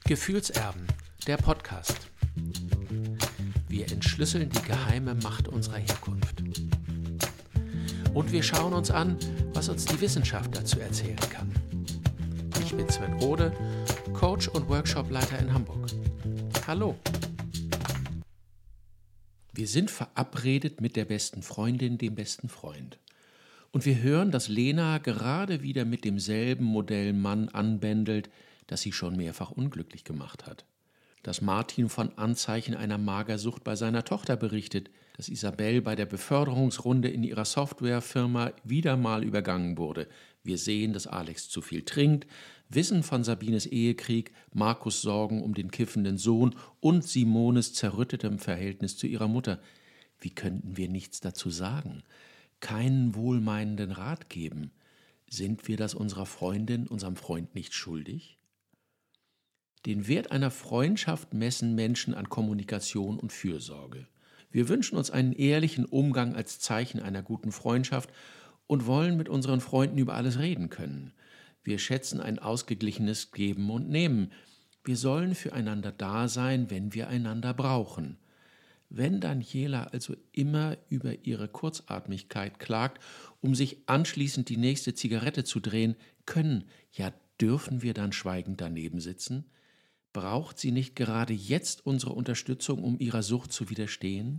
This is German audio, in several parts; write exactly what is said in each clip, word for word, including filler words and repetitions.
Gefühlserben, der Podcast. Wir entschlüsseln die geheime Macht unserer Herkunft. Und wir schauen uns an, was uns die Wissenschaft dazu erzählen kann. Ich bin Sven Rode, Coach und Workshopleiter in Hamburg. Hallo! Wir sind verabredet mit der besten Freundin, dem besten Freund. Und wir hören, dass Lena gerade wieder mit demselben Modell Mann anbändelt, das sie schon mehrfach unglücklich gemacht hat. Dass Martin von Anzeichen einer Magersucht bei seiner Tochter berichtet, dass Isabel bei der Beförderungsrunde in ihrer Softwarefirma wieder mal übergangen wurde. Wir sehen, dass Alex zu viel trinkt, wissen von Sabines Ehekrieg, Markus' Sorgen um den kiffenden Sohn und Simones zerrüttetem Verhältnis zu ihrer Mutter. Wie könnten wir nichts dazu sagen? Keinen wohlmeinenden Rat geben? Sind wir das unserer Freundin, unserem Freund nicht schuldig? Den Wert einer Freundschaft messen Menschen an Kommunikation und Fürsorge. Wir wünschen uns einen ehrlichen Umgang als Zeichen einer guten Freundschaft und wollen mit unseren Freunden über alles reden können. Wir schätzen ein ausgeglichenes Geben und Nehmen. Wir sollen füreinander da sein, wenn wir einander brauchen. Wenn Daniela also immer über ihre Kurzatmigkeit klagt, um sich anschließend die nächste Zigarette zu drehen, können, ja dürfen wir dann schweigend daneben sitzen? Braucht sie nicht gerade jetzt unsere Unterstützung, um ihrer Sucht zu widerstehen?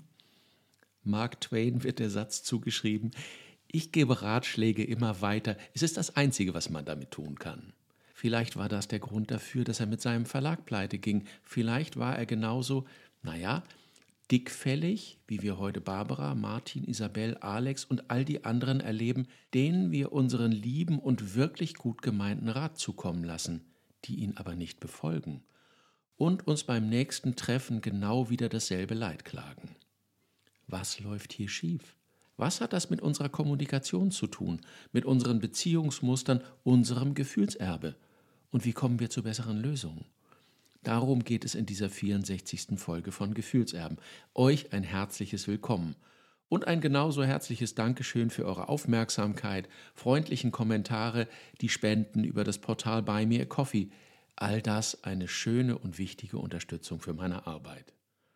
Mark Twain wird der Satz zugeschrieben: Ich gebe Ratschläge immer weiter, es ist das Einzige, was man damit tun kann. Vielleicht war das der Grund dafür, dass er mit seinem Verlag pleite ging. Vielleicht war er genauso, naja, dickfällig, wie wir heute Barbara, Martin, Isabel, Alex und all die anderen erleben, denen wir unseren lieben und wirklich gut gemeinten Rat zukommen lassen, die ihn aber nicht befolgen und uns beim nächsten Treffen genau wieder dasselbe Leid klagen. Was läuft hier schief? Was hat das mit unserer Kommunikation zu tun, mit unseren Beziehungsmustern, unserem Gefühlserbe? Und wie kommen wir zu besseren Lösungen? Darum geht es in dieser vierundsechzigsten Folge von Gefühlserben. Euch ein herzliches Willkommen und ein genauso herzliches Dankeschön für eure Aufmerksamkeit, freundlichen Kommentare, die Spenden über das Portal Buy Me a Coffee. All das eine schöne und wichtige Unterstützung für meine Arbeit.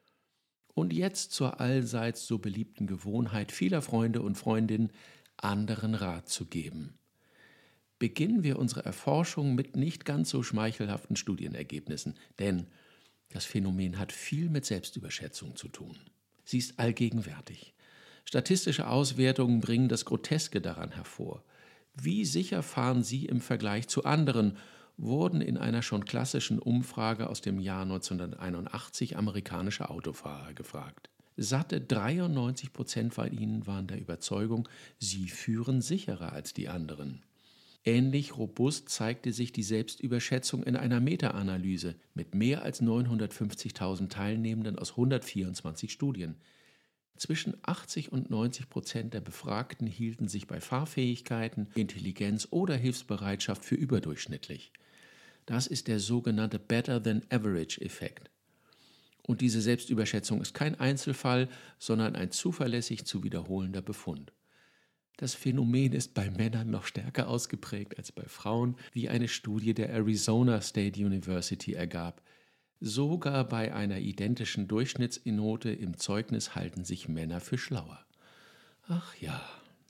Und jetzt zur allseits so beliebten Gewohnheit vieler Freunde und Freundinnen, anderen Rat zu geben. Beginnen wir unsere Erforschung mit nicht ganz so schmeichelhaften Studienergebnissen, denn das Phänomen hat viel mit Selbstüberschätzung zu tun. Sie ist allgegenwärtig. Statistische Auswertungen bringen das Groteske daran hervor. Wie sicher fahren Sie im Vergleich zu anderen, wurden in einer schon klassischen Umfrage aus dem Jahr neunzehnhunderteinundachtzig amerikanische Autofahrer gefragt. Satte dreiundneunzig Prozent von ihnen waren der Überzeugung, sie führen sicherer als die anderen. Ähnlich robust zeigte sich die Selbstüberschätzung in einer Meta-Analyse mit mehr als neunhundertfünfzigtausend Teilnehmenden aus hundertvierundzwanzig Studien. Zwischen achtzig und neunzig Prozent der Befragten hielten sich bei Fahrfähigkeiten, Intelligenz oder Hilfsbereitschaft für überdurchschnittlich. Das ist der sogenannte Better-than-Average-Effekt. Und diese Selbstüberschätzung ist kein Einzelfall, sondern ein zuverlässig zu wiederholender Befund. Das Phänomen ist bei Männern noch stärker ausgeprägt als bei Frauen, wie eine Studie der Arizona State University ergab. Sogar bei einer identischen Durchschnittsnote im Zeugnis halten sich Männer für schlauer. Ach ja.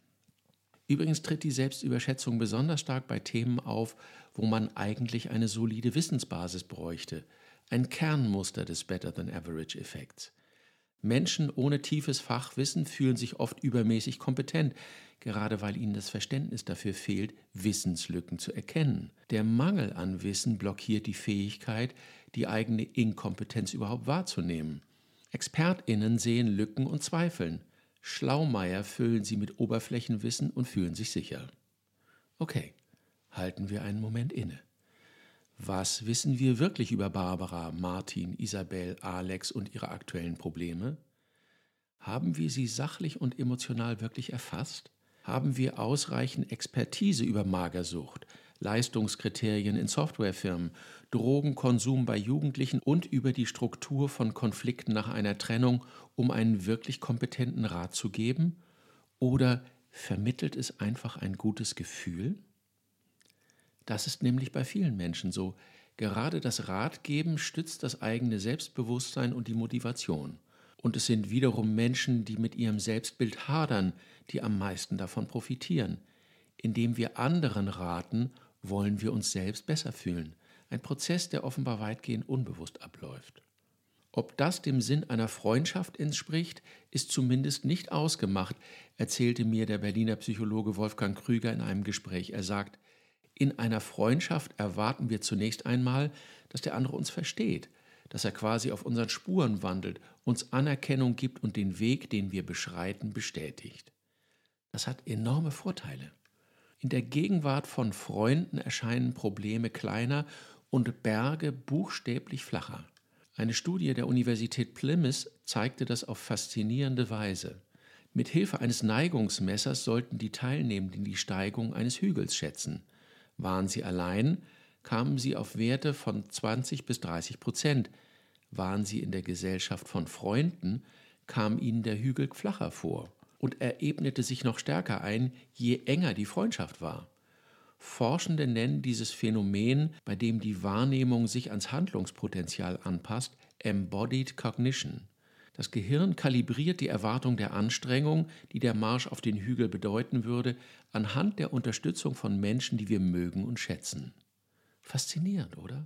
Übrigens tritt die Selbstüberschätzung besonders stark bei Themen auf, wo man eigentlich eine solide Wissensbasis bräuchte. Ein Kernmuster des Better-than-Average-Effekts. Menschen ohne tiefes Fachwissen fühlen sich oft übermäßig kompetent, gerade weil ihnen das Verständnis dafür fehlt, Wissenslücken zu erkennen. Der Mangel an Wissen blockiert die Fähigkeit, die eigene Inkompetenz überhaupt wahrzunehmen. ExpertInnen sehen Lücken und zweifeln. Schlaumeier füllen sie mit Oberflächenwissen und fühlen sich sicher. Okay, halten wir einen Moment inne. Was wissen wir wirklich über Barbara, Martin, Isabel, Alex und ihre aktuellen Probleme? Haben wir sie sachlich und emotional wirklich erfasst? Haben wir ausreichend Expertise über Magersucht, Leistungskriterien in Softwarefirmen, Drogenkonsum bei Jugendlichen und über die Struktur von Konflikten nach einer Trennung, um einen wirklich kompetenten Rat zu geben? Oder vermittelt es einfach ein gutes Gefühl? Das ist nämlich bei vielen Menschen so. Gerade das Ratgeben stützt das eigene Selbstbewusstsein und die Motivation. Und es sind wiederum Menschen, die mit ihrem Selbstbild hadern, die am meisten davon profitieren. Indem wir anderen raten, wollen wir uns selbst besser fühlen. Ein Prozess, der offenbar weitgehend unbewusst abläuft. Ob das dem Sinn einer Freundschaft entspricht, ist zumindest nicht ausgemacht, erzählte mir der Berliner Psychologe Wolfgang Krüger in einem Gespräch. Er sagt, in einer Freundschaft erwarten wir zunächst einmal, dass der andere uns versteht, dass er quasi auf unseren Spuren wandelt, uns Anerkennung gibt und den Weg, den wir beschreiten, bestätigt. Das hat enorme Vorteile. In der Gegenwart von Freunden erscheinen Probleme kleiner und Berge buchstäblich flacher. Eine Studie der Universität Plymouth zeigte das auf faszinierende Weise. Mit Hilfe eines Neigungsmessers sollten die Teilnehmenden die Steigung eines Hügels schätzen. Waren sie allein, kamen sie auf Werte von zwanzig bis dreißig Prozent. Waren sie in der Gesellschaft von Freunden, kam ihnen der Hügel flacher vor. Und er ebnete sich noch stärker ein, je enger die Freundschaft war. Forschende nennen dieses Phänomen, bei dem die Wahrnehmung sich ans Handlungspotenzial anpasst, Embodied Cognition. Das Gehirn kalibriert die Erwartung der Anstrengung, die der Marsch auf den Hügel bedeuten würde, anhand der Unterstützung von Menschen, die wir mögen und schätzen. Faszinierend, oder?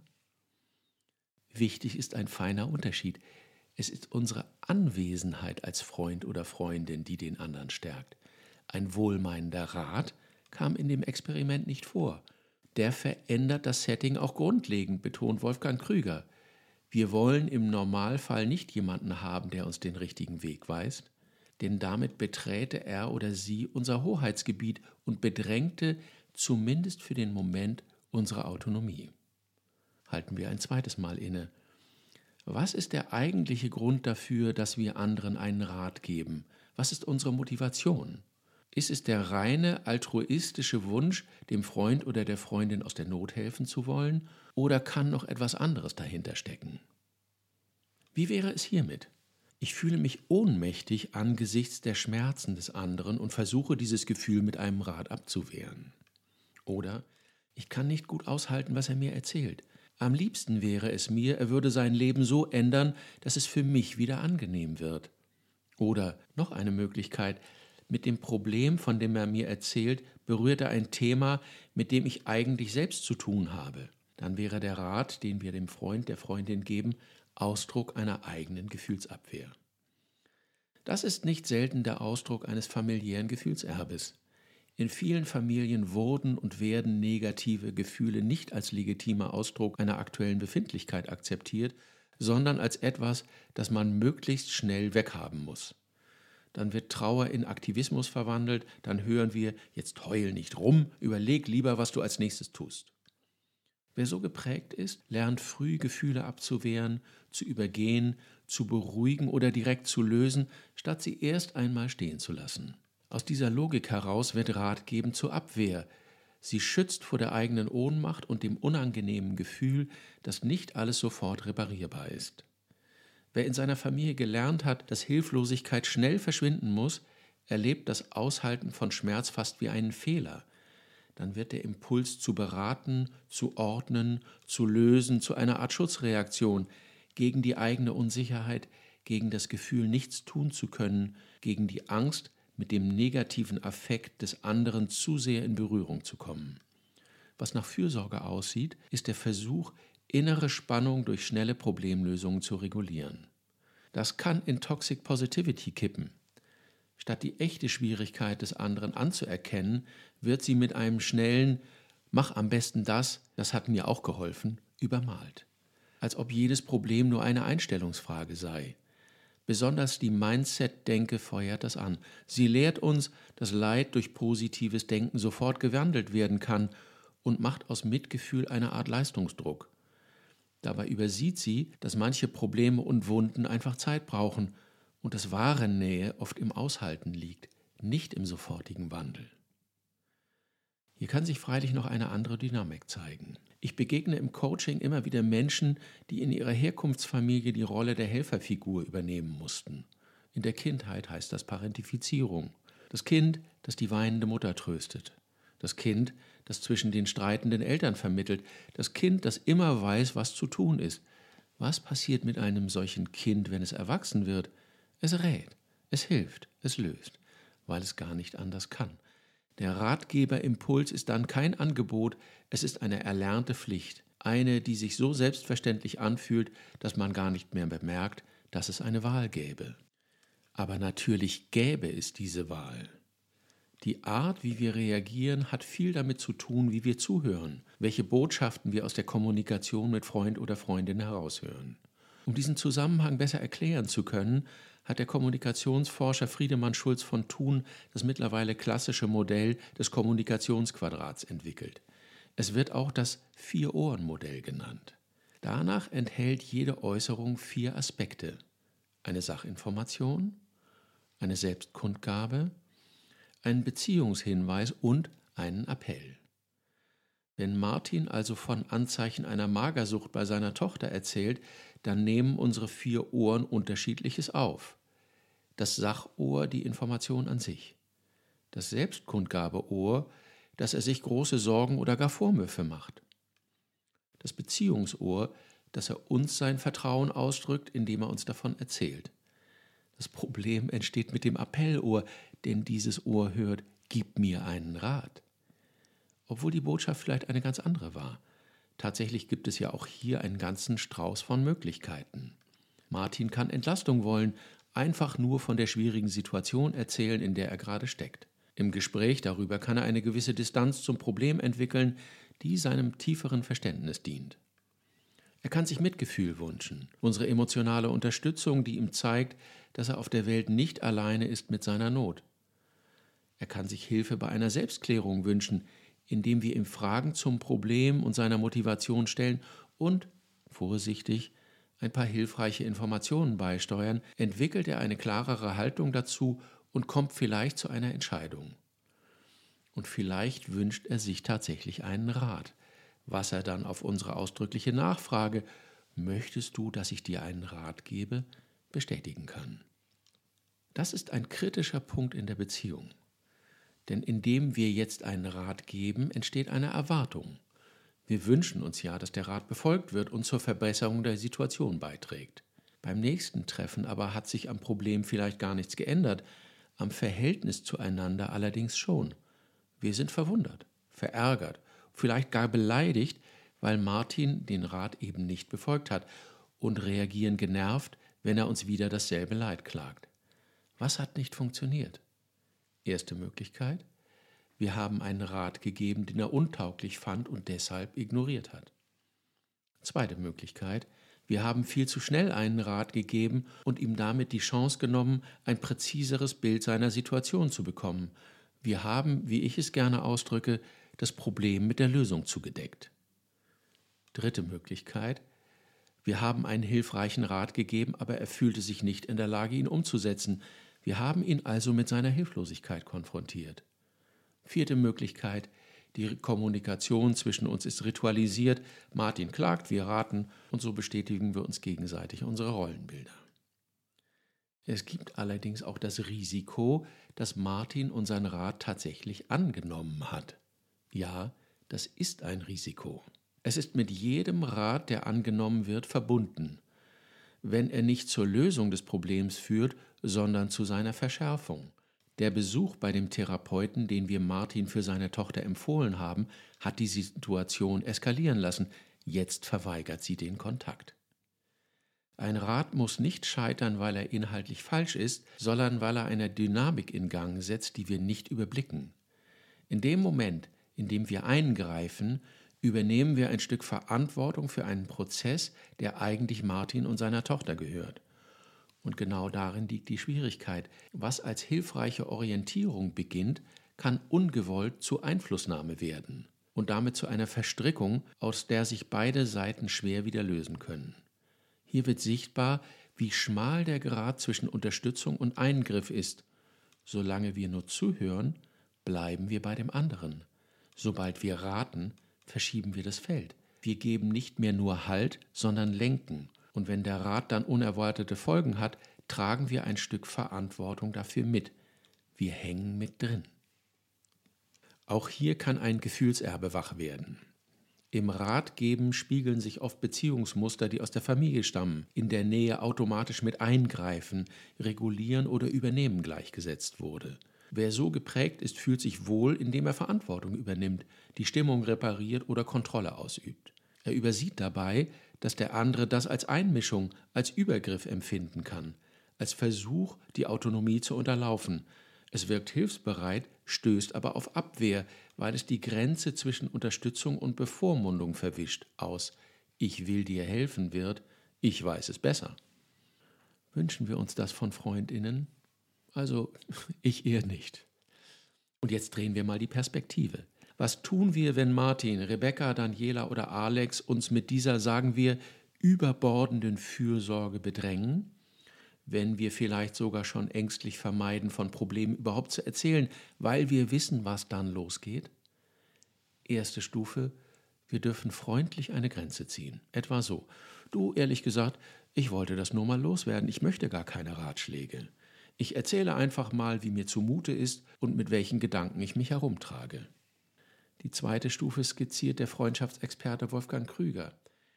Wichtig ist ein feiner Unterschied. Es ist unsere Anwesenheit als Freund oder Freundin, die den anderen stärkt. Ein wohlmeinender Rat kam in dem Experiment nicht vor. Der verändert das Setting auch grundlegend, betont Wolfgang Krüger. Wir wollen im Normalfall nicht jemanden haben, der uns den richtigen Weg weist, denn damit beträte er oder sie unser Hoheitsgebiet und bedrängte, zumindest für den Moment, unsere Autonomie. Halten wir ein zweites Mal inne. Was ist der eigentliche Grund dafür, dass wir anderen einen Rat geben? Was ist unsere Motivation? Ist es der reine altruistische Wunsch, dem Freund oder der Freundin aus der Not helfen zu wollen, oder kann noch etwas anderes dahinter stecken? Wie wäre es hiermit? Ich fühle mich ohnmächtig angesichts der Schmerzen des anderen und versuche dieses Gefühl mit einem Rat abzuwehren. Oder ich kann nicht gut aushalten, was er mir erzählt. Am liebsten wäre es mir, er würde sein Leben so ändern, dass es für mich wieder angenehm wird. Oder noch eine Möglichkeit: Mit dem Problem, von dem er mir erzählt, berührt er ein Thema, mit dem ich eigentlich selbst zu tun habe. Dann wäre der Rat, den wir dem Freund, der Freundin geben, Ausdruck einer eigenen Gefühlsabwehr. Das ist nicht selten der Ausdruck eines familiären Gefühlserbes. In vielen Familien wurden und werden negative Gefühle nicht als legitimer Ausdruck einer aktuellen Befindlichkeit akzeptiert, sondern als etwas, das man möglichst schnell weghaben muss. Dann wird Trauer in Aktivismus verwandelt, dann hören wir, jetzt heul nicht rum, überleg lieber, was du als nächstes tust. Wer so geprägt ist, lernt früh Gefühle abzuwehren, zu übergehen, zu beruhigen oder direkt zu lösen, statt sie erst einmal stehen zu lassen. Aus dieser Logik heraus wird Rat geben zur Abwehr. Sie schützt vor der eigenen Ohnmacht und dem unangenehmen Gefühl, dass nicht alles sofort reparierbar ist. Wer in seiner Familie gelernt hat, dass Hilflosigkeit schnell verschwinden muss, erlebt das Aushalten von Schmerz fast wie einen Fehler. Dann wird der Impuls zu beraten, zu ordnen, zu lösen, zu einer Art Schutzreaktion gegen die eigene Unsicherheit, gegen das Gefühl, nichts tun zu können, gegen die Angst, mit dem negativen Affekt des anderen zu sehr in Berührung zu kommen. Was nach Fürsorge aussieht, ist der Versuch, innere Spannung durch schnelle Problemlösungen zu regulieren. Das kann in Toxic Positivity kippen. Statt die echte Schwierigkeit des anderen anzuerkennen, wird sie mit einem schnellen »Mach am besten das, das hat mir auch geholfen« übermalt. Als ob jedes Problem nur eine Einstellungsfrage sei. Besonders die Mindset-Denke feuert das an. Sie lehrt uns, dass Leid durch positives Denken sofort gewandelt werden kann und macht aus Mitgefühl eine Art Leistungsdruck. Dabei übersieht sie, dass manche Probleme und Wunden einfach Zeit brauchen und dass wahre Nähe oft im Aushalten liegt, nicht im sofortigen Wandel. Hier kann sich freilich noch eine andere Dynamik zeigen. Ich begegne im Coaching immer wieder Menschen, die in ihrer Herkunftsfamilie die Rolle der Helferfigur übernehmen mussten. In der Kindheit heißt das Parentifizierung. Das Kind, das die weinende Mutter tröstet. Das Kind, das zwischen den streitenden Eltern vermittelt. Das Kind, das immer weiß, was zu tun ist. Was passiert mit einem solchen Kind, wenn es erwachsen wird? Es rät, es hilft, es löst, weil es gar nicht anders kann. Der Ratgeberimpuls ist dann kein Angebot, es ist eine erlernte Pflicht, eine, die sich so selbstverständlich anfühlt, dass man gar nicht mehr bemerkt, dass es eine Wahl gäbe. Aber natürlich gäbe es diese Wahl. Die Art, wie wir reagieren, hat viel damit zu tun, wie wir zuhören, welche Botschaften wir aus der Kommunikation mit Freund oder Freundin heraushören. Um diesen Zusammenhang besser erklären zu können, hat der Kommunikationsforscher Friedemann Schulz von Thun das mittlerweile klassische Modell des Kommunikationsquadrats entwickelt. Es wird auch das Vier-Ohren-Modell genannt. Danach enthält jede Äußerung vier Aspekte: eine Sachinformation, eine Selbstkundgabe, einen Beziehungshinweis und einen Appell. Wenn Martin also von Anzeichen einer Magersucht bei seiner Tochter erzählt, dann nehmen unsere vier Ohren Unterschiedliches auf. Das Sachohr die Information an sich, das Selbstkundgabeohr, dass er sich große Sorgen oder gar Vorwürfe macht, das Beziehungsohr, dass er uns sein Vertrauen ausdrückt, indem er uns davon erzählt. Das Problem entsteht mit dem Appellohr, denn dieses Ohr hört: Gib mir einen Rat. Obwohl die Botschaft vielleicht eine ganz andere war. Tatsächlich gibt es ja auch hier einen ganzen Strauß von Möglichkeiten. Martin kann Entlastung wollen, einfach nur von der schwierigen Situation erzählen, in der er gerade steckt. Im Gespräch darüber kann er eine gewisse Distanz zum Problem entwickeln, die seinem tieferen Verständnis dient. Er kann sich Mitgefühl wünschen, unsere emotionale Unterstützung, die ihm zeigt, dass er auf der Welt nicht alleine ist mit seiner Not. Er kann sich Hilfe bei einer Selbstklärung wünschen, indem wir ihm Fragen zum Problem und seiner Motivation stellen und, vorsichtig, ein paar hilfreiche Informationen beisteuern, entwickelt er eine klarere Haltung dazu und kommt vielleicht zu einer Entscheidung. Und vielleicht wünscht er sich tatsächlich einen Rat, was er dann auf unsere ausdrückliche Nachfrage: Möchtest du, dass ich dir einen Rat gebe?, bestätigen kann. Das ist ein kritischer Punkt in der Beziehung. Denn indem wir jetzt einen Rat geben, entsteht eine Erwartung. Wir wünschen uns ja, dass der Rat befolgt wird und zur Verbesserung der Situation beiträgt. Beim nächsten Treffen aber hat sich am Problem vielleicht gar nichts geändert, am Verhältnis zueinander allerdings schon. Wir sind verwundert, verärgert, vielleicht gar beleidigt, weil Martin den Rat eben nicht befolgt hat, und reagieren genervt, wenn er uns wieder dasselbe Leid klagt. Was hat nicht funktioniert? Erste Möglichkeit: Wir haben einen Rat gegeben, den er untauglich fand und deshalb ignoriert hat. Zweite Möglichkeit: Wir haben viel zu schnell einen Rat gegeben und ihm damit die Chance genommen, ein präziseres Bild seiner Situation zu bekommen. Wir haben, wie ich es gerne ausdrücke, das Problem mit der Lösung zugedeckt. Dritte Möglichkeit: Wir haben einen hilfreichen Rat gegeben, aber er fühlte sich nicht in der Lage, ihn umzusetzen. Wir haben ihn also mit seiner Hilflosigkeit konfrontiert. Vierte Möglichkeit: Die Kommunikation zwischen uns ist ritualisiert. Martin klagt, wir raten und so bestätigen wir uns gegenseitig unsere Rollenbilder. Es gibt allerdings auch das Risiko, dass Martin unseren Rat tatsächlich angenommen hat. Ja, das ist ein Risiko. Es ist mit jedem Rat, der angenommen wird, verbunden, wenn er nicht zur Lösung des Problems führt, sondern zu seiner Verschärfung. Der Besuch bei dem Therapeuten, den wir Martin für seine Tochter empfohlen haben, hat die Situation eskalieren lassen. Jetzt verweigert sie den Kontakt. Ein Rat muss nicht scheitern, weil er inhaltlich falsch ist, sondern weil er eine Dynamik in Gang setzt, die wir nicht überblicken. In dem Moment, in dem wir eingreifen, übernehmen wir ein Stück Verantwortung für einen Prozess, der eigentlich Martin und seiner Tochter gehört. Und genau darin liegt die Schwierigkeit. Was als hilfreiche Orientierung beginnt, kann ungewollt zu Einflussnahme werden und damit zu einer Verstrickung, aus der sich beide Seiten schwer wieder lösen können. Hier wird sichtbar, wie schmal der Grat zwischen Unterstützung und Eingriff ist. Solange wir nur zuhören, bleiben wir bei dem anderen. Sobald wir raten, verschieben wir das Feld. Wir geben nicht mehr nur Halt, sondern lenken. Und wenn der Rat dann unerwartete Folgen hat, tragen wir ein Stück Verantwortung dafür mit. Wir hängen mit drin. Auch hier kann ein Gefühlserbe wach werden. Im Ratgeben spiegeln sich oft Beziehungsmuster, die aus der Familie stammen, in der Nähe automatisch mit Eingreifen, Regulieren oder Übernehmen gleichgesetzt wurde. Wer so geprägt ist, fühlt sich wohl, indem er Verantwortung übernimmt, die Stimmung repariert oder Kontrolle ausübt. Er übersieht dabei, dass der andere das als Einmischung, als Übergriff empfinden kann, als Versuch, die Autonomie zu unterlaufen. Es wirkt hilfsbereit, stößt aber auf Abwehr, weil es die Grenze zwischen Unterstützung und Bevormundung verwischt, aus „Ich will dir helfen“ wird „Ich weiß es besser“. Wünschen wir uns das von FreundInnen? Also, ich eher nicht. Und jetzt drehen wir mal die Perspektive. Was tun wir, wenn Martin, Rebecca, Daniela oder Alex uns mit dieser, sagen wir, überbordenden Fürsorge bedrängen? Wenn wir vielleicht sogar schon ängstlich vermeiden, von Problemen überhaupt zu erzählen, weil wir wissen, was dann losgeht? Erste Stufe: Wir dürfen freundlich eine Grenze ziehen. Etwa so: Du, ehrlich gesagt, ich wollte das nur mal loswerden, ich möchte gar keine Ratschläge. Ich erzähle einfach mal, wie mir zumute ist und mit welchen Gedanken ich mich herumtrage. Die zweite Stufe skizziert der Freundschaftsexperte Wolfgang Krüger.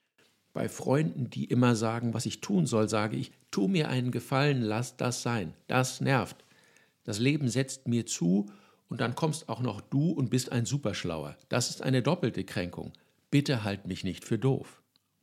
Bei Freunden, die immer sagen, was ich tun soll, sage ich: Tu mir einen Gefallen, lass das sein. Das nervt. Das Leben setzt mir zu und dann kommst auch noch du und bist ein Superschlauer. Das ist eine doppelte Kränkung. Bitte halt mich nicht für doof.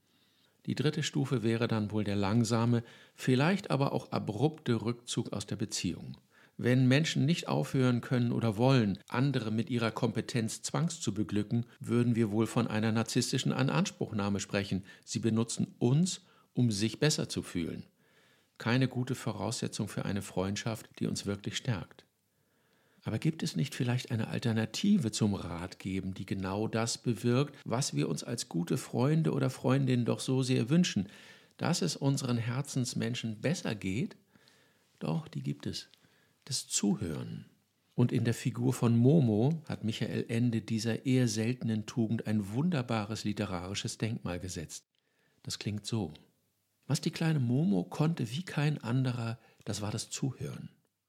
Die dritte Stufe wäre dann wohl der langsame, vielleicht aber auch abrupte Rückzug aus der Beziehung. Wenn Menschen nicht aufhören können oder wollen, andere mit ihrer Kompetenz zwangs zu beglücken, würden wir wohl von einer narzisstischen Inanspruchnahme sprechen. Sie benutzen uns, um sich besser zu fühlen. Keine gute Voraussetzung für eine Freundschaft, die uns wirklich stärkt. Aber gibt es nicht vielleicht eine Alternative zum Ratgeben, die genau das bewirkt, was wir uns als gute Freunde oder Freundinnen doch so sehr wünschen, dass es unseren Herzensmenschen besser geht? Doch, die gibt es. Das Zuhören. Und in der Figur von Momo hat Michael Ende dieser eher seltenen Tugend ein wunderbares literarisches Denkmal gesetzt. Das klingt so: Was die kleine Momo konnte wie kein anderer, das war das Zuhören.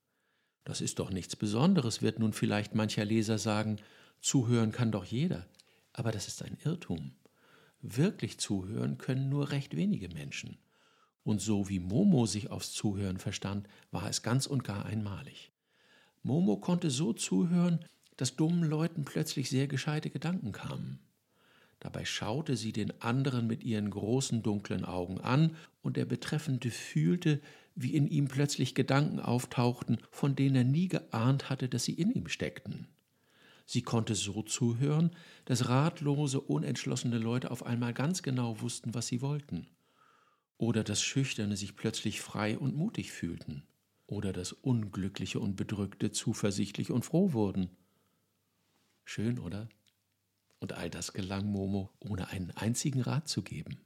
Das ist doch nichts Besonderes, wird nun vielleicht mancher Leser sagen. Zuhören kann doch jeder. Aber das ist ein Irrtum. Wirklich zuhören können nur recht wenige Menschen. Und so wie Momo sich aufs Zuhören verstand, war es ganz und gar einmalig. Momo konnte so zuhören, dass dummen Leuten plötzlich sehr gescheite Gedanken kamen. Dabei schaute sie den anderen mit ihren großen dunklen Augen an und der Betreffende fühlte, wie in ihm plötzlich Gedanken auftauchten, von denen er nie geahnt hatte, dass sie in ihm steckten. Sie konnte so zuhören, dass ratlose, unentschlossene Leute auf einmal ganz genau wussten, was sie wollten. Oder dass Schüchterne sich plötzlich frei und mutig fühlten. Oder dass Unglückliche und Bedrückte zuversichtlich und froh wurden. Schön, oder? Und all das gelang Momo, ohne einen einzigen Rat zu geben.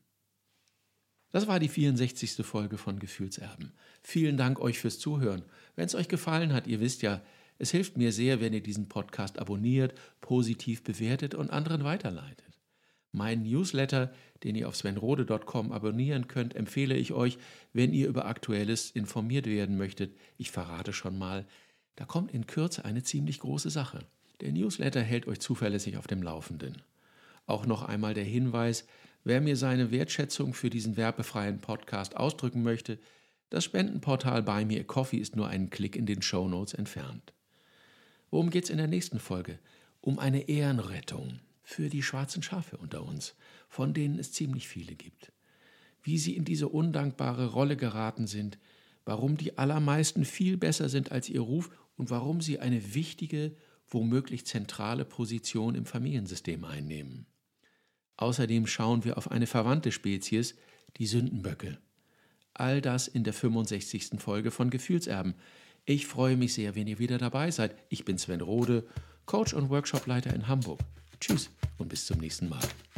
Das war die vierundsechzigste Folge von Gefühlserben. Vielen Dank euch fürs Zuhören. Wenn es euch gefallen hat, ihr wisst ja, es hilft mir sehr, wenn ihr diesen Podcast abonniert, positiv bewertet und anderen weiterleitet. Meinen Newsletter, den ihr auf sven rode punkt com abonnieren könnt, empfehle ich euch, wenn ihr über Aktuelles informiert werden möchtet. Ich verrate schon mal, da kommt in Kürze eine ziemlich große Sache. Der Newsletter hält euch zuverlässig auf dem Laufenden. Auch noch einmal der Hinweis: Wer mir seine Wertschätzung für diesen werbefreien Podcast ausdrücken möchte, das Spendenportal Buy Me a Coffee ist nur einen Klick in den Shownotes entfernt. Worum geht's in der nächsten Folge? Um eine Ehrenrettung für die schwarzen Schafe unter uns, von denen es ziemlich viele gibt. Wie sie in diese undankbare Rolle geraten sind, warum die allermeisten viel besser sind als ihr Ruf und warum sie eine wichtige, womöglich zentrale Position im Familiensystem einnehmen. Außerdem schauen wir auf eine verwandte Spezies, die Sündenböcke. All das in der fünfundsechzigsten Folge von Gefühlserben. Ich freue mich sehr, wenn ihr wieder dabei seid. Ich bin Sven Rode, Coach und Workshopleiter in Hamburg. Tschüss und bis zum nächsten Mal.